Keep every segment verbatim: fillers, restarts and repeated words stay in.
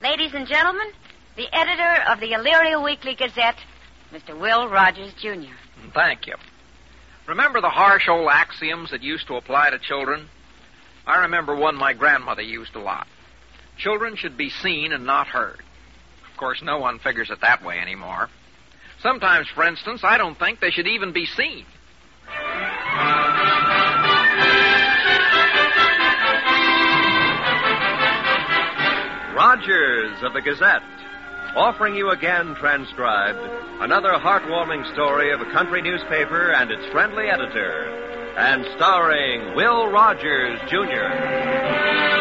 Ladies and gentlemen, the editor of the Elyria Weekly Gazette, Mister Will Rogers, Junior Thank you. Remember the harsh old axioms that used to apply to children? I remember one my grandmother used a lot. Children should be seen and not heard. Of course, no one figures it that way anymore. Sometimes, for instance, I don't think they should even be seen. Rogers of the Gazette, offering you again, transcribed, another heartwarming story of a country newspaper and its friendly editor, and starring Will Rogers, Junior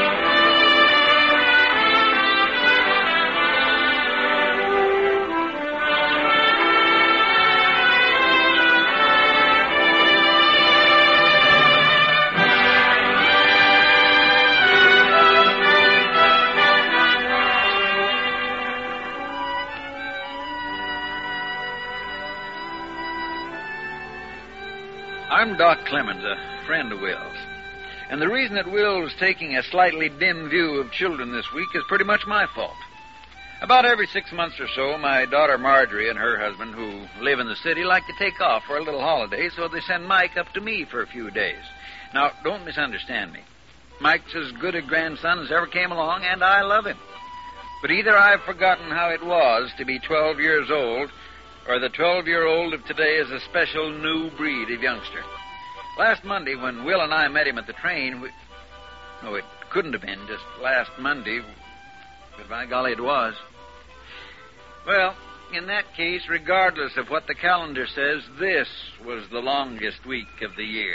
I'm Doc Clemens, a friend of Will's. And the reason that Will's taking a slightly dim view of children this week is pretty much my fault. About every six months or so, my daughter Marjorie and her husband, who live in the city, like to take off for a little holiday, so they send Mike up to me for a few days. Now, don't misunderstand me. Mike's as good a grandson as ever came along, and I love him. But either I've forgotten how it was to be twelve years old, or the twelve-year-old of today is a special new breed of youngster. Last Monday, when Will and I met him at the train, we... Oh, it couldn't have been just last Monday, but by golly, it was. Well, in that case, regardless of what the calendar says, this was the longest week of the year.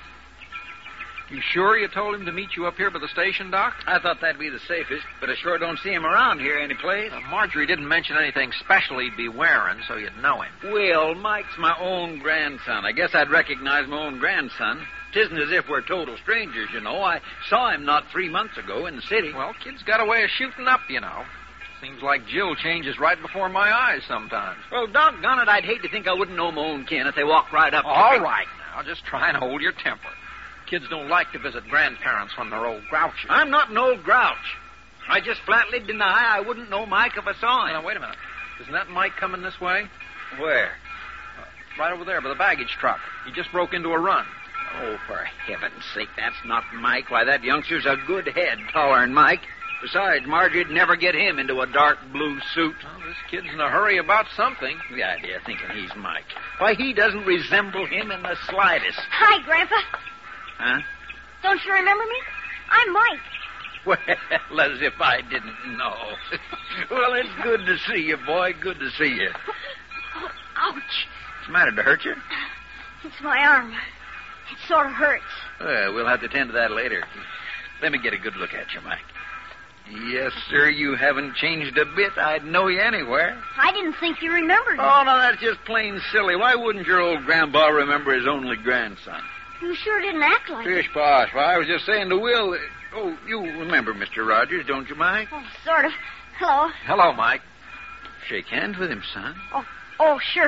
You sure you told him to meet you up here by the station, Doc? I thought that'd be the safest, but I sure don't see him around here anyplace. Uh, Marjorie didn't mention anything special he'd be wearing, so you'd know him. Will, Mike's my own grandson. I guess I'd recognize my own grandson. Tisn't as if we're total strangers, you know. I saw him not three months ago in the city. Well, kid's got a way of shooting up, you know. Seems like Jill changes right before my eyes sometimes. Well, doggone it, I'd hate to think I wouldn't know my own kin if they walked right up to me. All right, now, just try and hold your temper. Kids don't like to visit grandparents when they're old grouchy. I'm not an old grouch. I just flatly deny I wouldn't know Mike if I saw him. Now, wait a minute. Isn't that Mike coming this way? Where? Uh, right over there by the baggage truck. He just broke into a run. Oh, for heaven's sake, that's not Mike. Why, that youngster's a good head taller than Mike. Besides, Marjorie'd never get him into a dark blue suit. Well, this kid's in a hurry about something. The idea of thinking he's Mike. Why, he doesn't resemble him in the slightest. Hi, Grandpa. Huh? Don't you remember me? I'm Mike. Well, as if I didn't know. Well, it's good to see you, boy. Good to see you. Oh, ouch. What's the matter? Did it hurt you? It's my arm. It sort of hurts. Well, we'll have to tend to that later. Let me get a good look at you, Mike. Yes, sir, you haven't changed a bit. I'd know you anywhere. I didn't think you remembered me. Oh, no, that's just plain silly. Why wouldn't your old grandpa remember his only grandson? You sure didn't act like Pish posh. Well, I was just saying to Will... Uh, oh, you remember Mister Rogers, don't you, Mike? Oh, sort of. Hello. Hello, Mike. Shake hands with him, son. Oh, oh, sure.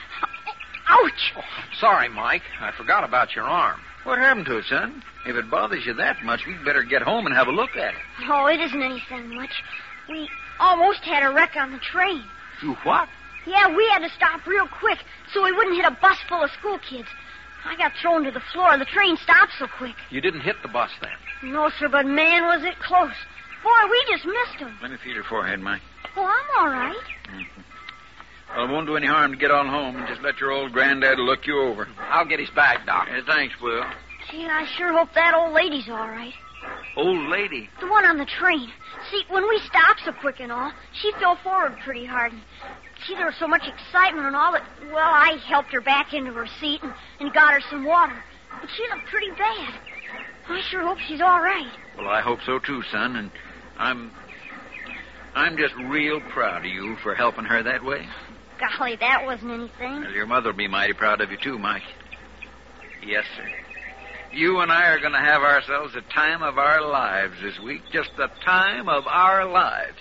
Ouch! Oh, sorry, Mike. I forgot about your arm. What happened to it, son? If it bothers you that much, we'd better get home and have a look at it. Oh, it isn't anything much. We almost had a wreck on the train. You what? Yeah, we had to stop real quick so we wouldn't hit a bus full of school kids. I got thrown to the floor. The train stopped so quick. You didn't hit the bus then? No, sir, but man, was it close. Boy, we just missed him. Let me feel your forehead, Mike. Oh, I'm all right. Mm-hmm. Well, it won't do any harm to get on home and just let your old granddad look you over. I'll get his bag, Doc. Yeah, thanks, Will. Gee, I sure hope that old lady's all right. Old lady? The one on the train. See, when we stopped so quick and all, she fell forward pretty hard. And, see, there was so much excitement and all that, well, I helped her back into her seat and, and got her some water. But she looked pretty bad. I sure hope she's all right. Well, I hope so, too, son. And I'm... I'm just real proud of you for helping her that way. Golly, that wasn't anything. Well, your mother'll be mighty proud of you, too, Mike. Yes, sir. You and I are going to have ourselves the time of our lives this week. Just the time of our lives.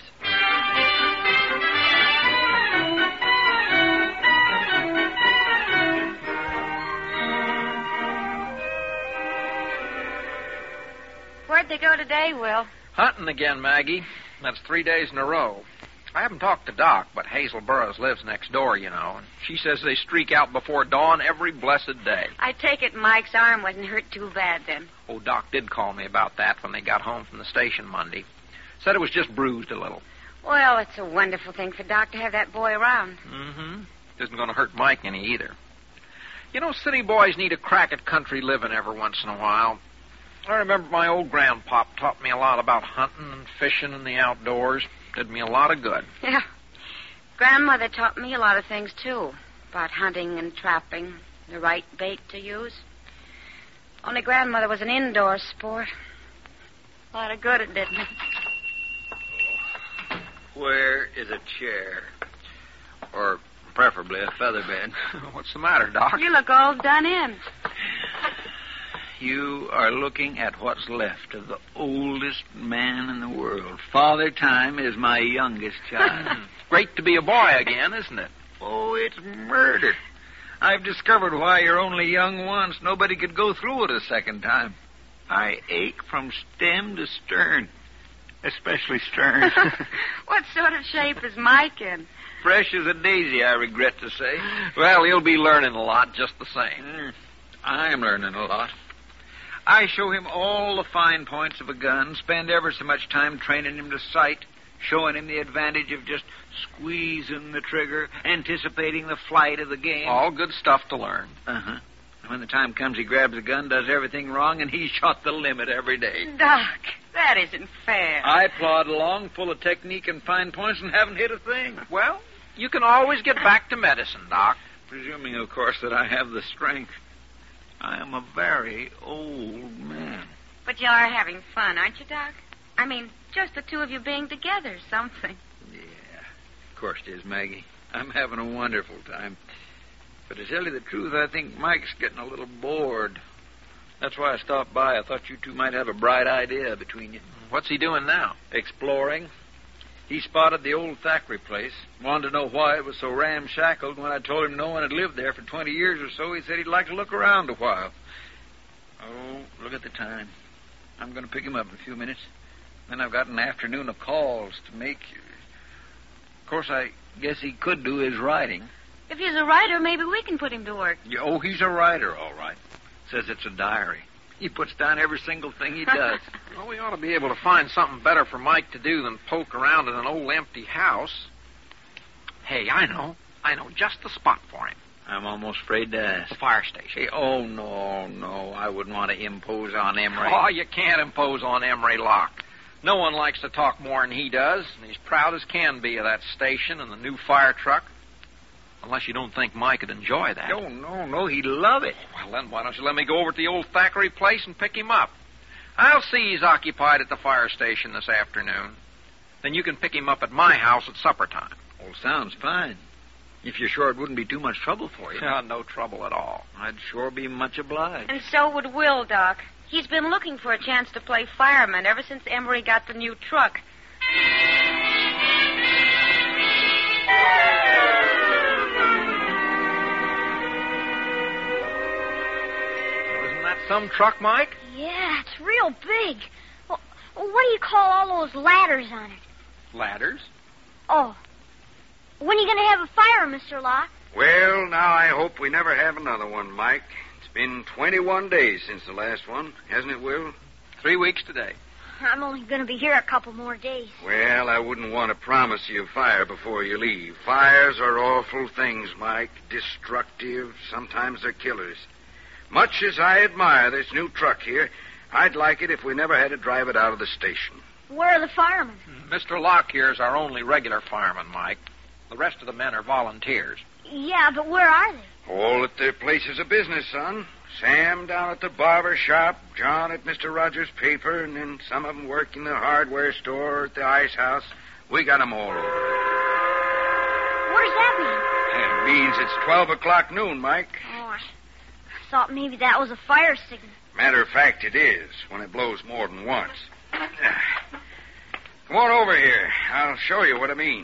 Where'd they go today, Will? Hunting again, Maggie. That's three days in a row. I haven't talked to Doc, but Hazel Burroughs lives next door, you know, and she says they streak out before dawn every blessed day. I take it Mike's arm wasn't hurt too bad then. Oh, Doc did call me about that when they got home from the station Monday. Said it was just bruised a little. Well, it's a wonderful thing for Doc to have that boy around. Mm-hmm. Isn't going to hurt Mike any either. You know, city boys need a crack at country living every once in a while. I remember my old grandpop taught me a lot about hunting and fishing and the outdoors. Did me a lot of good. Yeah. Grandmother taught me a lot of things, too. About hunting and trapping, the right bait to use. Only grandmother was an indoor sport. A lot of good it did me. Where is a chair? Or preferably a feather bed. What's the matter, Doc? You look all done in. You are looking at what's left of the oldest man in the world. Father Time is my youngest child. Great to be a boy again, isn't it? Oh, it's murder. I've discovered why you're only young once. Nobody could go through it a second time. I ache from stem to stern. Especially stern. What sort of shape is Mike in? Fresh as a daisy, I regret to say. Well, he'll be learning a lot just the same. Mm, I'm learning a lot. I show him all the fine points of a gun, spend ever so much time training him to sight, showing him the advantage of just squeezing the trigger, anticipating the flight of the game. All good stuff to learn. Uh-huh. When the time comes, he grabs a gun, does everything wrong, and he's shot the limit every day. Doc, that isn't fair. I plod along, full of technique and fine points, and haven't hit a thing. Well, you can always get back to medicine, Doc. Presuming, of course, that I have the strength. I am a very old man. But you are having fun, aren't you, Doc? I mean, just the two of you being together, something. Yeah, of course it is, Maggie. I'm having a wonderful time. But to tell you the truth, I think Mike's getting a little bored. That's why I stopped by. I thought you two might have a bright idea between you. What's he doing now? Exploring. He spotted the old Thackeray place, wanted to know why it was so ramshackled. When I told him no one had lived there for twenty years or so, he said he'd like to look around a while. Oh, look at the time. I'm going to pick him up in a few minutes. Then I've got an afternoon of calls to make. Of course, I guess he could do his writing. If he's a writer, maybe we can put him to work. Yeah, oh, he's a writer, all right. Says it's a diary. He puts down every single thing he does. Well, we ought to be able to find something better for Mike to do than poke around in an old empty house. Hey, I know. I know just the spot for him. I'm almost afraid to ask. The fire station. Hey, oh, no, no. I wouldn't want to impose on Emery. Oh, you can't impose on Emery Locke. No one likes to talk more than he does, and he's proud as can be of that station and the new fire truck. Unless you don't think Mike would enjoy that. No, no, no. He'd love it. Well, then why don't you let me go over to the old Thackeray place and pick him up? I'll see he's occupied at the fire station this afternoon. Then you can pick him up at my house at supper time. Oh, sounds fine. If you're sure it wouldn't be too much trouble for you. Yeah, no trouble at all. I'd sure be much obliged. And so would Will, Doc. He's been looking for a chance to play fireman ever since Emery got the new truck. Some truck, Mike? Yeah, it's real big. Well, what do you call all those ladders on it? Ladders? Oh. When are you going to have a fire, Mister Locke? Well, now I hope we never have another one, Mike. It's been twenty-one days since the last one, hasn't it, Will? Three weeks today. I'm only going to be here a couple more days. Well, I wouldn't want to promise you fire before you leave. Fires are awful things, Mike. Destructive. Sometimes they're killers. Much as I admire this new truck here, I'd like it if we never had to drive it out of the station. Where are the firemen? Mister Locke here is our only regular fireman, Mike. The rest of the men are volunteers. Yeah, but where are they? All at their places of business, son. Sam down at the barber shop, John at Mister Rogers' paper, and then some of them work in the hardware store or at the ice house. We got 'em all over. What does that mean? It means it's twelve o'clock noon, Mike. Oh, I thought maybe that was a fire signal. Matter of fact, it is, when it blows more than once. Come on over here. I'll show you what I mean.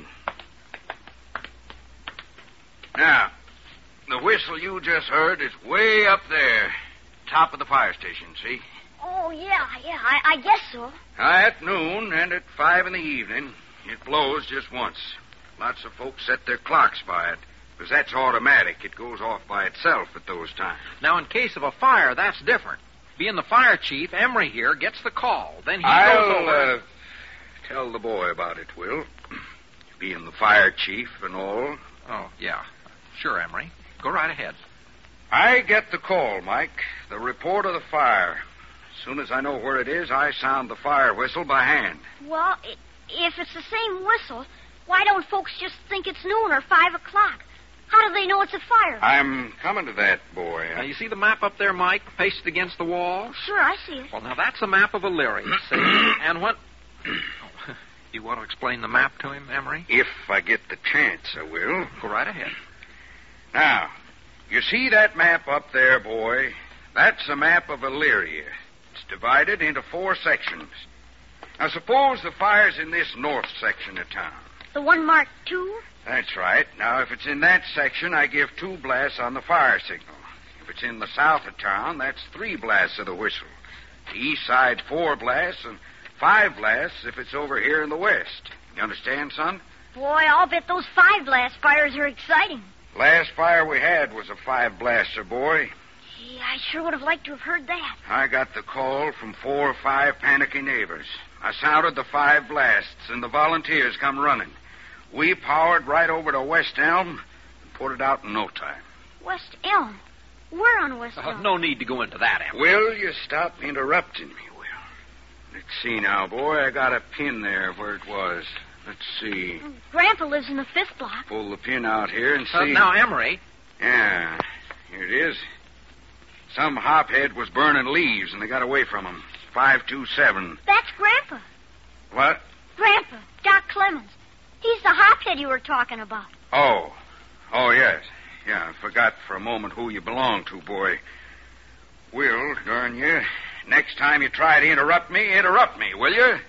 Now, the whistle you just heard is way up there, top of the fire station, see? Oh, yeah, yeah, I, I guess so. At noon and at five in the evening, it blows just once. Lots of folks set their clocks by it, because that's automatic. It goes off by itself at those times. Now, in case of a fire, that's different. Being the fire chief, Emery here gets the call. Then he I'll, goes over... uh, tell the boy about it, Will. Being the fire chief and all. Oh, yeah. Sure, Emery. Go right ahead. I get the call, Mike. The report of the fire. As soon as I know where it is, I sound the fire whistle by hand. Well, i- if it's the same whistle, why don't folks just think it's noon or five o'clock? How do they know it's a fire? I'm coming to that, boy. Now, you see the map up there, Mike, pasted against the wall? Sure, I see it. Well, now, that's a map of Elyria, see? And when... Oh, you want to explain the map to him, Emery? If I get the chance, I will. Go right ahead. Now, you see that map up there, boy? That's a map of Elyria. It's divided into four sections. Now, suppose the fire's in this north section of town. The one marked two? That's right. Now, if it's in that section, I give two blasts on the fire signal. If it's in the south of town, that's three blasts of the whistle. The east side, four blasts, and five blasts if it's over here in the west. You understand, son? Boy, I'll bet those five blast fires are exciting. Last fire we had was a five-blaster, boy. Gee, I sure would have liked to have heard that. I got the call from four or five panicky neighbors. I sounded the five blasts, and the volunteers come running. We powered right over to West Elm and put it out in no time. West Elm? We're on West Uh, Elm. no need to go into that, Emery. Will you stop interrupting me, Will? Let's see now, boy. I got a pin there where it was. Let's see. Grandpa lives in the fifth block. Pull the pin out here and see. Uh, now, Emery... Yeah, here it is. Some hophead was burning leaves, and they got away from him. five two seven. That's Grandpa. What? Grandpa, Doc Clemens. He's the hophead you were talking about. Oh. Oh, yes. Yeah, I forgot for a moment who you belong to, boy. Will, darn you. Next time you try to interrupt me, interrupt me, will you?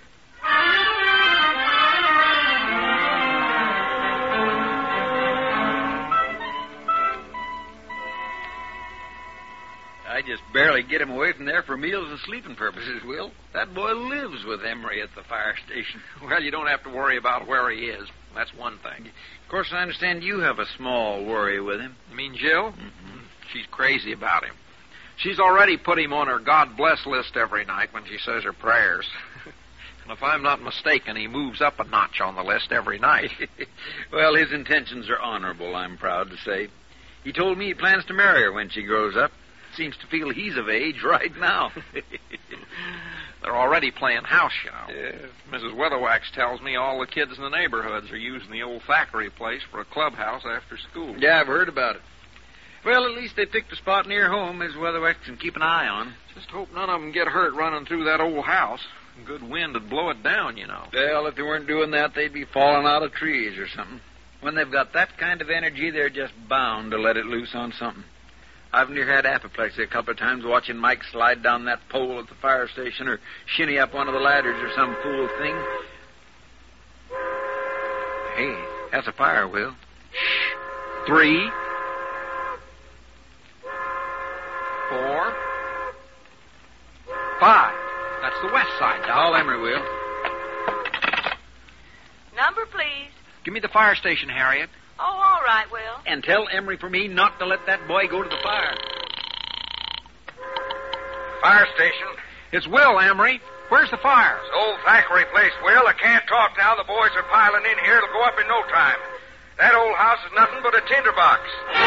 I just barely get him away from there for meals and sleeping purposes, Will. That boy lives with Emery at the fire station. Well, you don't have to worry about where he is. That's one thing. Of course, I understand you have a small worry with him. You mean Jill? Mm-hmm. She's crazy about him. She's already put him on her God bless list every night when she says her prayers. And if I'm not mistaken, he moves up a notch on the list every night. Well, his intentions are honorable, I'm proud to say. He told me he plans to marry her when she grows up. Seems to feel he's of age right now. They're already playing house, you know. Yeah. Missus Weatherwax tells me all the kids in the neighborhoods are using the old Thackeray place for a clubhouse after school. Yeah, I've heard about it. Well, at least they picked a spot near home Miss Weatherwax can keep an eye on. Just hope none of them get hurt running through that old house. A good wind would blow it down, you know. Well, if they weren't doing that, they'd be falling out of trees or something. When they've got that kind of energy, they're just bound to let it loose on something. I've near had apoplexy a couple of times watching Mike slide down that pole at the fire station or shinny up one of the ladders or some fool thing. Hey, that's a fire, Will. Shh. Three. Four. Five. That's the west side, Doc. Call Emery, Will. Number, please. Give me the fire station, Harriet. Oh, all right, Will. And tell Emery for me not to let that boy go to the fire. Fire station. It's Will, Emery. Where's the fire? It's old Thackeray place, Will. I can't talk now. The boys are piling in here. It'll go up in no time. That old house is nothing but a tinderbox.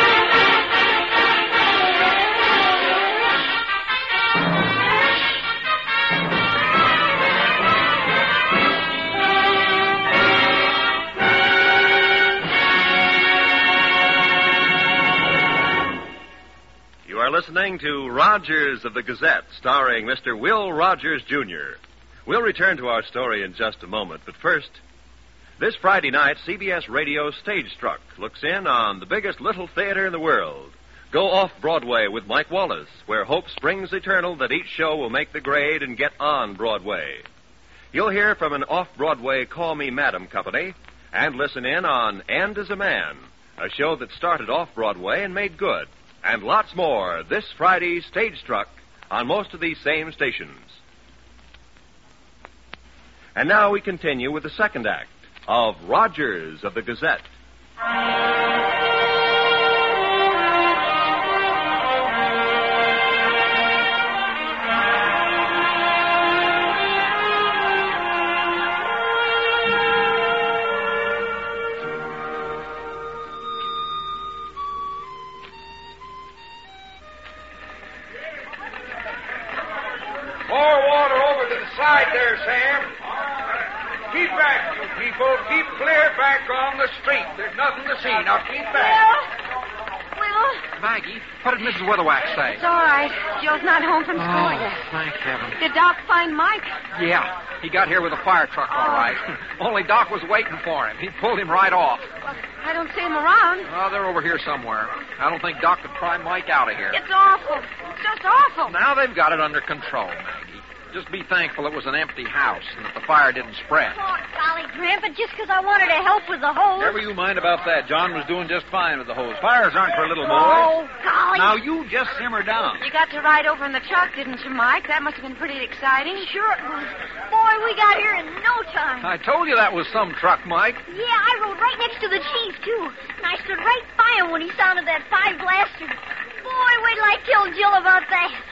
You are listening to Rogers of the Gazette, starring Mister Will Rogers, Junior We'll return to our story in just a moment, but first, this Friday night, C B S Radio Stage Struck looks in on the biggest little theater in the world. Go off-Broadway with Mike Wallace, where hope springs eternal that each show will make the grade and get on Broadway. You'll hear from an off-Broadway Call Me Madam company, and listen in on End as a Man, a show that started off-Broadway and made good. And lots more this Friday, Stage Struck, on most of these same stations. And now we continue with the second act of Rogers of the Gazette. More water over to the side there, Sam. Keep back, you people. Keep clear back on the street. There's nothing to see. Now keep back. Will? Maggie, what did Missus Weatherwax say? It's all right. Jill's not home from school Oh, yet. thank heaven. Did Doc find Mike? Yeah, he got here with a fire truck, all Oh. right. Only Doc was waiting for him. He pulled him right off. Well, I don't see him around. Oh, they're over here somewhere. I don't think Doc could pry Mike out of here. It's awful. It's just awful. Now they've got it under control, Maggie. Just be thankful it was an empty house and that the fire didn't spread. Oh, golly, Grandpa, just because I wanted to help with the hose. Never you mind about that. John was doing just fine with the hose. Fires aren't for little boys. Oh, golly. Now you just simmer down. You got to ride over in the truck, didn't you, Mike? That must have been pretty exciting. Sure it was. Boy, we got here in no time. I told you that was some truck, Mike. Yeah, I rode right next to the chief, too. And I stood right by him when he sounded that five blaster. Boy, wait till I tell Jill about that.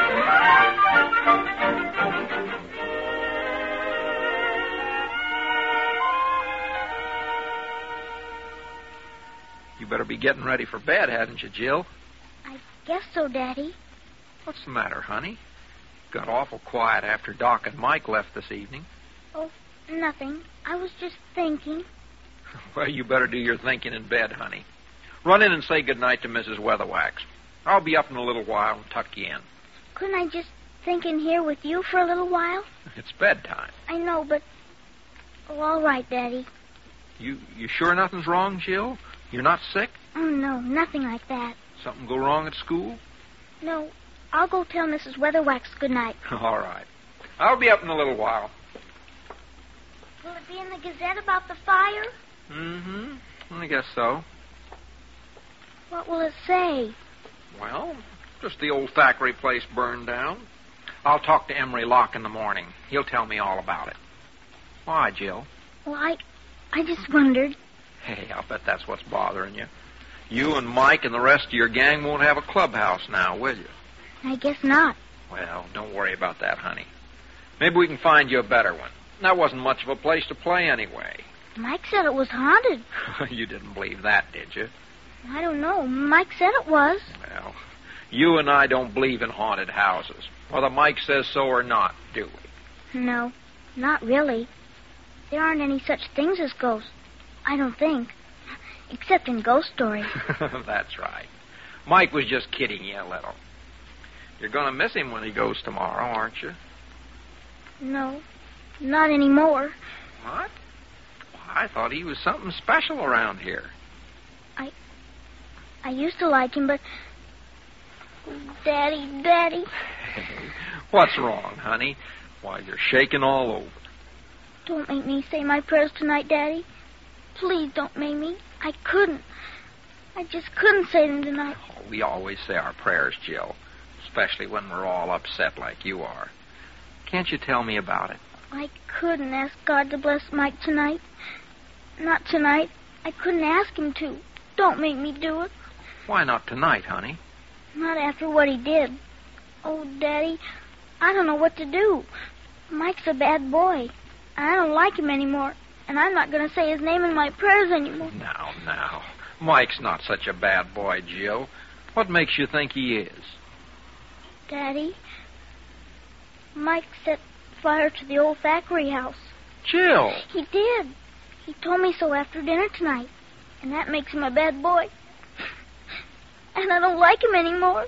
You better be getting ready for bed, hadn't you, Jill? I guess so, Daddy. What's the matter, honey? Got awful quiet after Doc and Mike left this evening. Oh, nothing. I was just thinking. Well, you better do your thinking in bed, honey. Run in and say goodnight to Missus Weatherwax. I'll be up in a little while and tuck you in. Couldn't I just think in here with you for a little while? It's bedtime. I know, but... Oh, all right, Daddy. You you sure nothing's wrong, Jill? You're not sick? Oh, no, nothing like that. Something go wrong at school? No, I'll go tell Missus Weatherwax good night. All right. I'll be up in a little while. Will it be in the Gazette about the fire? Mm-hmm. I guess so. What will it say? Well, just the old Thackeray place burned down. I'll talk to Emery Locke in the morning. He'll tell me all about it. Why, Jill? Well, I... I just wondered. Hey, I'll bet that's what's bothering you. You and Mike and the rest of your gang won't have a clubhouse now, will you? I guess not. Well, don't worry about that, honey. Maybe we can find you a better one. That wasn't much of a place to play anyway. Mike said it was haunted. You didn't believe that, did you? I don't know. Mike said it was. Well, you and I don't believe in haunted houses, whether Mike says so or not, do we? No, not really. There aren't any such things as ghosts. I don't think. Except in ghost stories. That's right. Mike was just kidding you a little. You're going to miss him when he goes tomorrow, aren't you? No, not anymore. What? I thought he was something special around here. I... I used to like him, but... Daddy, Daddy... Hey, what's wrong, honey? Why, you're shaking all over. Don't make me say my prayers tonight, Daddy. Please don't make me. I couldn't. I just couldn't say them tonight. Oh, we always say our prayers, Jill, especially when we're all upset like you are. Can't you tell me about it? I couldn't ask God to bless Mike tonight. Not tonight. I couldn't ask him to. Don't make me do it. Why not tonight, honey? Not after what he did. Oh, Daddy, I don't know what to do. Mike's a bad boy. I don't like him anymore. And I'm not going to say his name in my prayers anymore. Now, now. Mike's not such a bad boy, Jill. What makes you think he is? Daddy, Mike set fire to the old Thackeray house. Jill! He did. He told me so after dinner tonight. And that makes him a bad boy. And I don't like him anymore.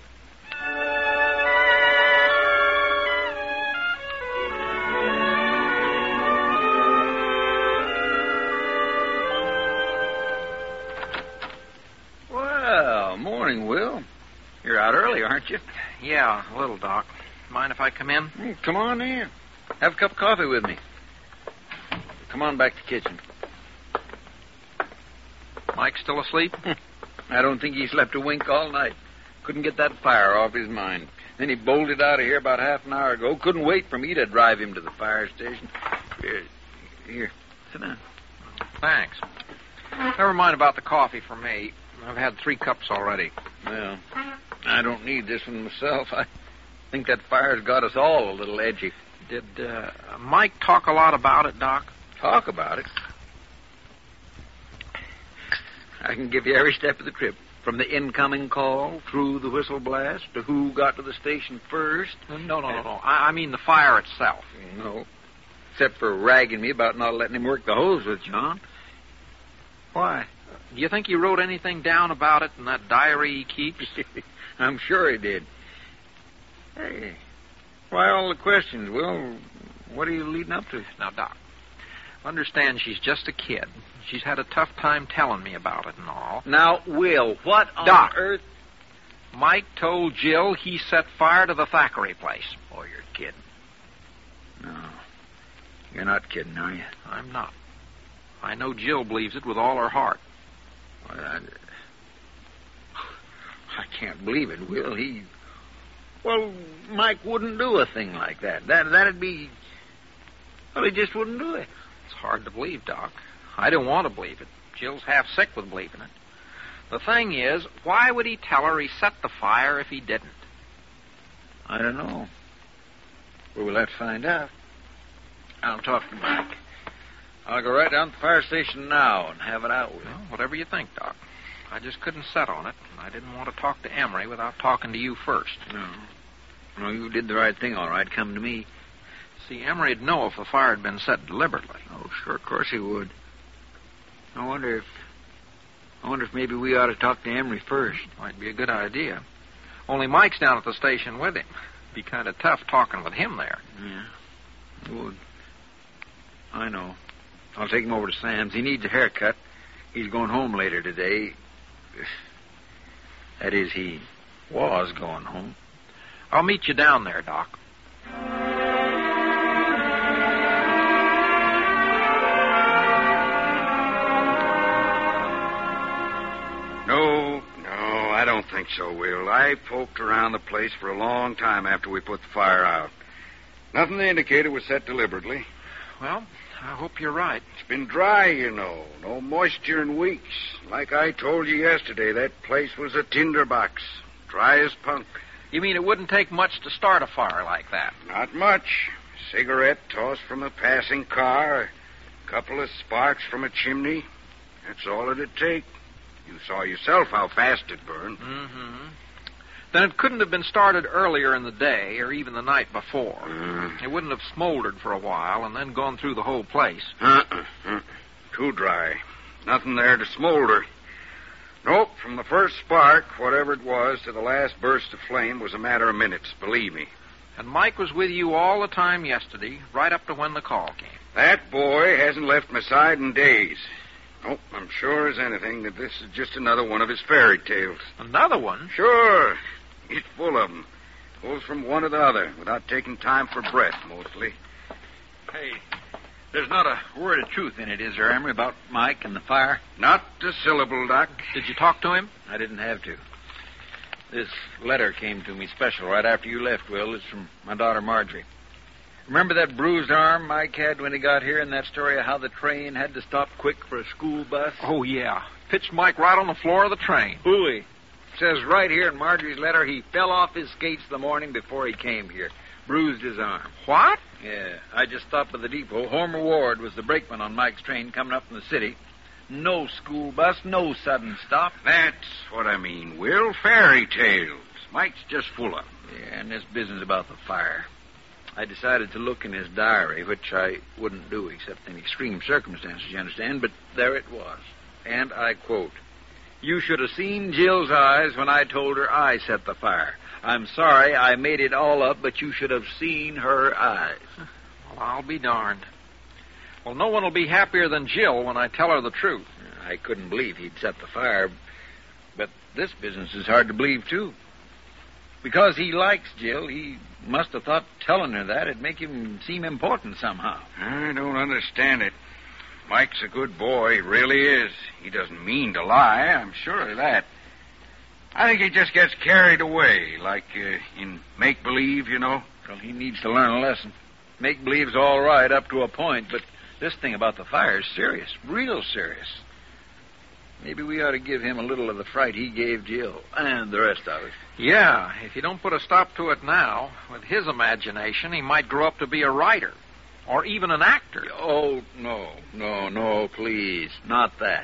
Well, morning, Will. You're out early, aren't you? Yeah, a little, Doc. Mind if I come in? Mm, come on in. Have a cup of coffee with me. Come on back to the kitchen. Mike still asleep? I don't think he slept a wink all night. Couldn't get that fire off his mind. Then he bolted out of here about half an hour ago. Couldn't wait for me to drive him to the fire station. Here, here, sit down. Thanks. Never mind about the coffee for me. I've had three cups already. Well, I don't need this one myself. I think that fire's got us all a little edgy. Did uh, Mike talk a lot about it, Doc? Talk about it? I can give you every step of the trip. From the incoming call, through the whistle blast, to who got to the station first. No, no, no, no. I, I mean the fire itself. No. Except for ragging me about not letting him work the hose with John. Why? Do you think he wrote anything down about it in that diary he keeps? I'm sure he did. Hey, why all the questions, Will? What are you leading up to? Now, Doc, understand she's just a kid. She's had a tough time telling me about it and all. Now, Will, what on Doc, earth? Mike told Jill he set fire to the Thackeray place. Oh, you're kidding. No, you're not kidding, are you? I'm not. I know Jill believes it with all her heart. Well, I, I can't believe it, Will. He... Well, Mike wouldn't do a thing like that. That that'd be... Well, he just wouldn't do it. It's hard to believe, Doc. I don't want to believe it. Jill's half sick with believing it. The thing is, why would he tell her he set the fire if he didn't? I don't know. Well, we'll have to find out. I'll talk to Mike. I'll go right down to the fire station now and have it out with him. Well, whatever you think, Doc. I just couldn't set on it, and I didn't want to talk to Emery without talking to you first. No. Well, you did the right thing, all right. Come to me. See, Emery'd know if the fire had been set deliberately. Oh, sure, of course he would. I wonder if... I wonder if maybe we ought to talk to Emery first. Might be a good idea. Only Mike's down at the station with him. Be kind of tough talking with him there. Yeah, it would. I know. I'll take him over to Sam's. He needs a haircut. He's going home later today. That is, he was going home. I'll meet you down there, Doc. No, no, I don't think so, Will. I poked around the place for a long time after we put the fire out. Nothing to indicate it was set deliberately. Well, I hope you're right. It's been dry, you know. No moisture in weeks. Like I told you yesterday, that place was a tinderbox. Dry as punk. You mean it wouldn't take much to start a fire like that? Not much. Cigarette tossed from a passing car, a couple of sparks from a chimney. That's all it'd take. You saw yourself how fast it burned. Mm-hmm. Then it couldn't have been started earlier in the day or even the night before. Mm. It wouldn't have smoldered for a while and then gone through the whole place. Uh-uh. uh Too dry. Nothing there to smolder. Nope, from the first spark, whatever it was, to the last burst of flame was a matter of minutes, believe me. And Mike was with you all the time yesterday, right up to when the call came. That boy hasn't left my side in days. Nope, I'm sure as anything that this is just another one of his fairy tales. Another one? Sure. He's full of them. Goes from one to the other without taking time for breath, mostly. Hey, there's not a word of truth in it, is there, Emery, about Mike and the fire? Not a syllable, Doc. Did you talk to him? I didn't have to. This letter came to me special right after you left, Will. It's from my daughter, Marjorie. Remember that bruised arm Mike had when he got here and that story of how the train had to stop quick for a school bus? Oh, yeah. Pitched Mike right on the floor of the train. Hooey. Says right here in Marjorie's letter he fell off his skates the morning before he came here. Bruised his arm. What? Yeah. I just stopped by the depot. Homer Ward was the brakeman on Mike's train coming up from the city. No school bus, no sudden stop. That's what I mean, Will. Fairy tales. Mike's just full of them. Yeah, and this business about the fire. I decided to look in his diary, which I wouldn't do except in extreme circumstances, you understand, but there it was. And I quote, "You should have seen Jill's eyes when I told her I set the fire. I'm sorry I made it all up, but you should have seen her eyes." Well, I'll be darned. Well, no one will be happier than Jill when I tell her the truth. I couldn't believe he'd set the fire, but this business is hard to believe, too. Because he likes Jill, he must have thought telling her that would make him seem important somehow. I don't understand it. Mike's a good boy, he really is. He doesn't mean to lie, I'm sure of that. I think he just gets carried away, like uh, in make-believe, you know. Well, he needs to learn a lesson. Make-believe's all right up to a point, but this thing about the fire is serious, real serious. Maybe we ought to give him a little of the fright he gave Jill, and the rest of it. Yeah, if you don't put a stop to it now, with his imagination, he might grow up to be a writer, or even an actor. Oh, no, no, no, please, not that.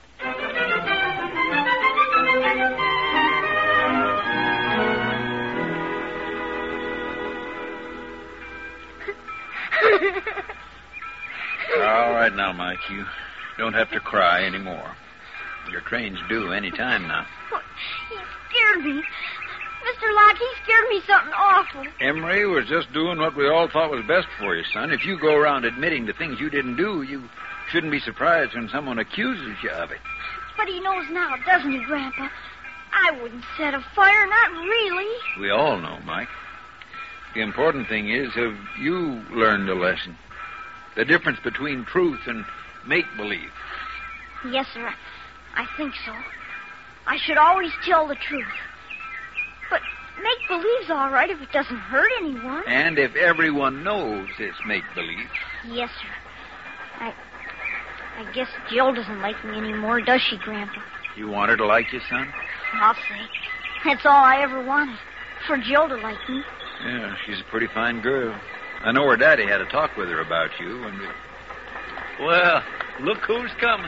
All right now, Mike, you don't have to cry anymore. Your train's due any time now. Oh, he scared me. Mister Locke, he scared me something awful. Emery was just doing what we all thought was best for you, son. If you go around admitting to things you didn't do, you shouldn't be surprised when someone accuses you of it. But he knows now, doesn't he, Grandpa? I wouldn't set a fire, not really. We all know, Mike. The important thing is, have you learned a lesson? The difference between truth and make-believe. Yes, sir. I think so. I should always tell the truth. But make-believe's all right if it doesn't hurt anyone. And if everyone knows it's make-believe. Yes, sir. I I guess Jill doesn't like me anymore, does she, Grandpa? You want her to like you, son? I'll say. That's all I ever wanted, for Jill to like me. Yeah, she's a pretty fine girl. I know her daddy had a talk with her about you, and... Well, look who's coming.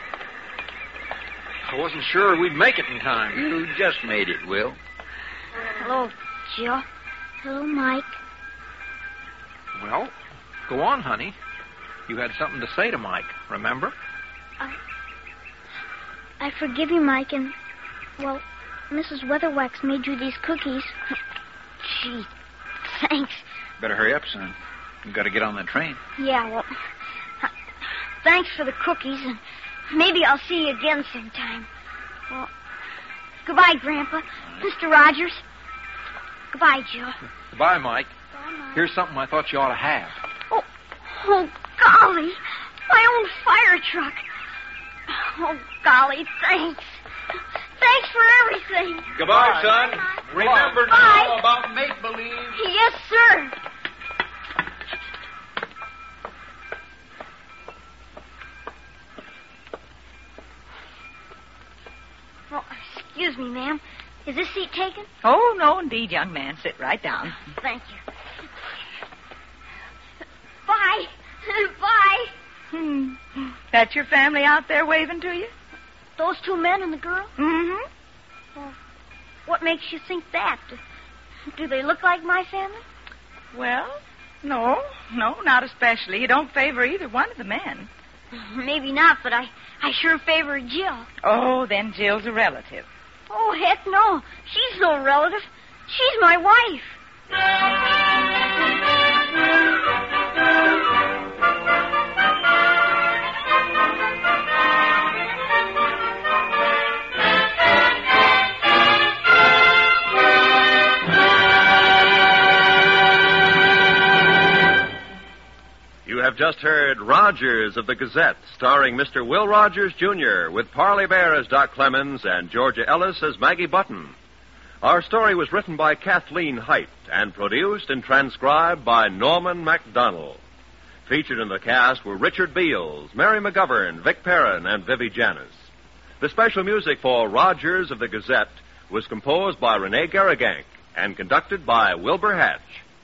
I wasn't sure we'd make it in time. You just made it, Will. Hello, Jill. Hello, Mike. Well, go on, honey. You had something to say to Mike, remember? I, I forgive you, Mike, and, well, Missus Weatherwax made you these cookies. Gee, thanks. Better hurry up, son. You've got to get on that train. Yeah, well, thanks for the cookies, and maybe I'll see you again sometime. Well, goodbye, Grandpa. Right. Mister Rogers. Goodbye, Jill. Goodbye, Mike. Bye, Mike. Here's something I thought you ought to have. Oh, oh, golly. My own fire truck. Oh, golly, thanks. Thanks for everything. Goodbye, son. Bye. Remember Bye. now about make-believe. Yes, sir. Oh, excuse me, ma'am. Is this seat taken? Oh, no, indeed, young man. Sit right down. Thank you. Bye. Bye. Hmm. That's your family out there waving to you? Those two men and the girl? Mm-hmm. Well, what makes you think that? Do, do they look like my family? Well, no. No, not especially. You don't favor either one of the men. Maybe not, but I, I sure favor Jill. Oh, then Jill's a relative. Oh, heck no. She's no relative. She's my wife. You have just heard Rogers of the Gazette, starring Mister Will Rogers, Junior, with Parley Bear as Doc Clemens and Georgia Ellis as Maggie Button. Our story was written by Kathleen Height and produced and transcribed by Norman MacDonald. Featured in the cast were Richard Beals, Mary McGovern, Vic Perrin, and Vivi Janis. The special music for Rogers of the Gazette was composed by Rene Garrigank and conducted by Wilbur Hatch.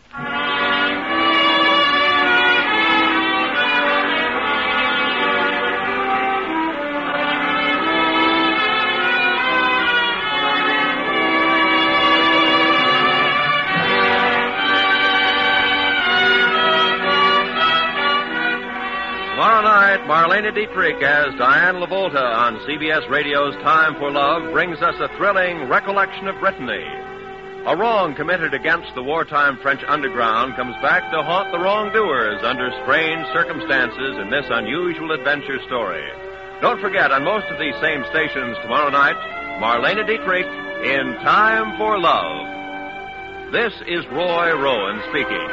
Tomorrow night, Marlene Dietrich as Diane LaVolta on C B S Radio's Time for Love brings us a thrilling recollection of Brittany. A wrong committed against the wartime French underground comes back to haunt the wrongdoers under strange circumstances in this unusual adventure story. Don't forget, on most of these same stations tomorrow night, Marlene Dietrich in Time for Love. This is Roy Rowan speaking.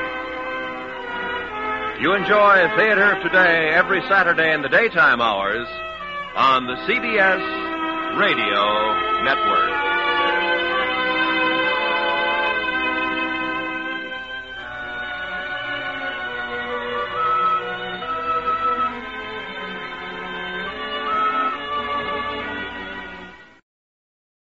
You enjoy Theater of Today every Saturday in the daytime hours on the C B S Radio Network.